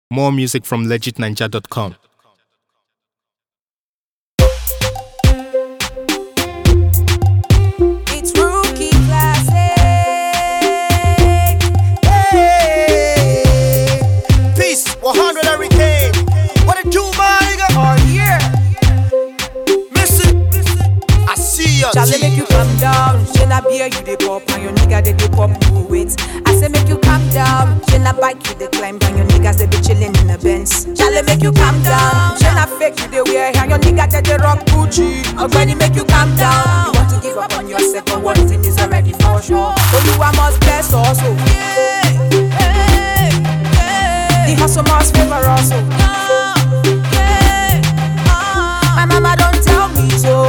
More music from legitninja.com. It's Rookie Classic. Hey, peace, 100 hurricane. What it do, my nigga? All year. Listen, I see ya. Shall I make you calm down? She na beer you dey pop and your nigga they pop move it. I say make you calm down. She na bike you dey climb and your niggas they be chilling in the Benz. Shall I make you calm down? She na fake you dey wear and your nigga they rock Gucci. Ogbeni make you calm down. You want to give up on yourself, but one thing is already for sure. So you must bless also. The hustle must favor also. My mama don't tell me so.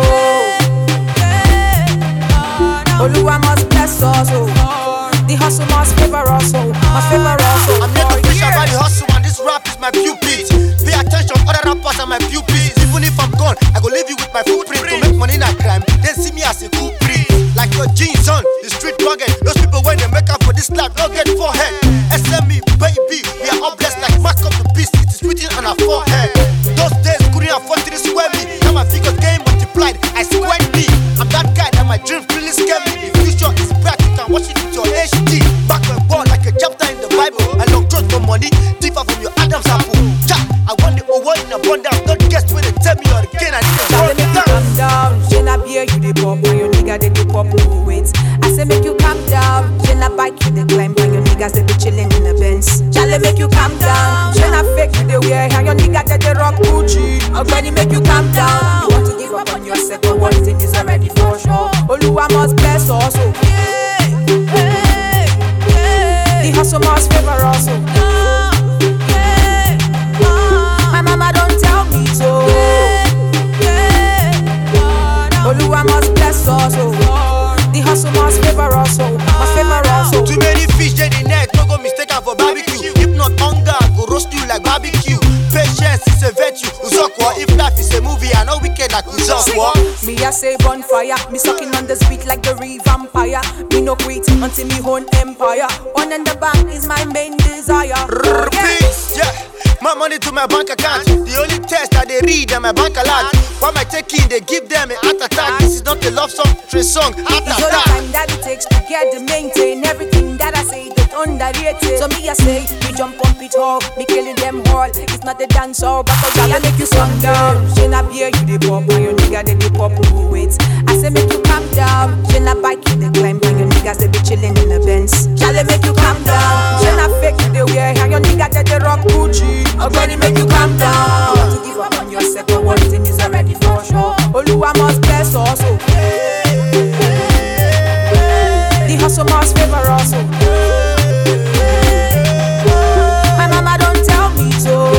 Oluwa must bless us, oh. The hustle must favor us, oh. Must favor us, oh. I'm here to preach about the hustle and this rap is my pupil. Pay attention, other rappers are my pupils. Even if I'm gone, I go leave you with my footprint. To make money in a crime, then see me as a cool breeze. Like your jeans on, the street rugged. Those people when they make up for this life, don't get forehead. SME, baby, we are all blessed like Mark of the Beast. It is written on our forehead. Those days couldn't afford to square me. Now my figures game multiplied, I squared me. I'm that guy that my dreams really scare me. The future is bright, you can watch it with your HD. Back when born like a chapter in the Bible. I long trust for money, differ from your Adam's apple. Ja, I want the over in abundance. Don't guess when they tell me or again. I need to Shall make you calm down? She na beer you dey pop and your nigga they pop move it. I say make you calm down. She na bike you dey climb and your niggas they be chilling in the Benz. Shall make you calm down? She na fake you dey wear and your nigga they rock Gucci. Ogbeni make you calm down. You want to give up on yourself, but one thing is already for sure. Oluwa must bless us, oh. The hustle must favor us, oh. My mama don't tell me so. Oluwa must bless us, oh. The hustle must favor us, oh. Must favor us, oh. too many fish in the net, no go mistake am for barbecue. If not hunger, go roast you like barbecue. Patience is a virtue, Uzokwa. If life is a movie, I know wicked like Uzokwa. Me a say bonfire, me sucking on the beat like the vampire. Me no quit until me own empire. One in the bank is my main desire. Peace, yeah. My money to my bank account. The only test that they read and my bank alert. Why my taking, they give them a heart attack. This is not a love song, Trey song, heart It's all the attack. time that it takes to get to maintain everything that I say that underrated. So me I say, me jump on it all, me killing them all. It's not a dance all, but I make you calm down. She na beer you dey pop and your nigga they pop move it. I say make you calm down. She na bike you dey climb and your niggas they be chilling in the Benz. Shall I make you calm down? She na fake you dey wear and your nigga they rock Gucci. Ogbeni make you calm down. You want to give up on yourself, but one thing is already for sure. Oluwa must bless us, oh. The hustle must favor us, oh. My mama don't tell me so.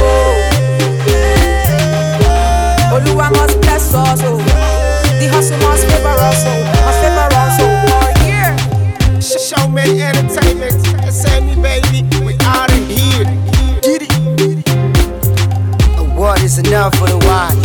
Oluwa must bless us, oh. The hustle must favor us, oh. Must favor us, oh. All year. Showman Entertainment, SME baby, we out of here. Get it. A word is enough for the wise.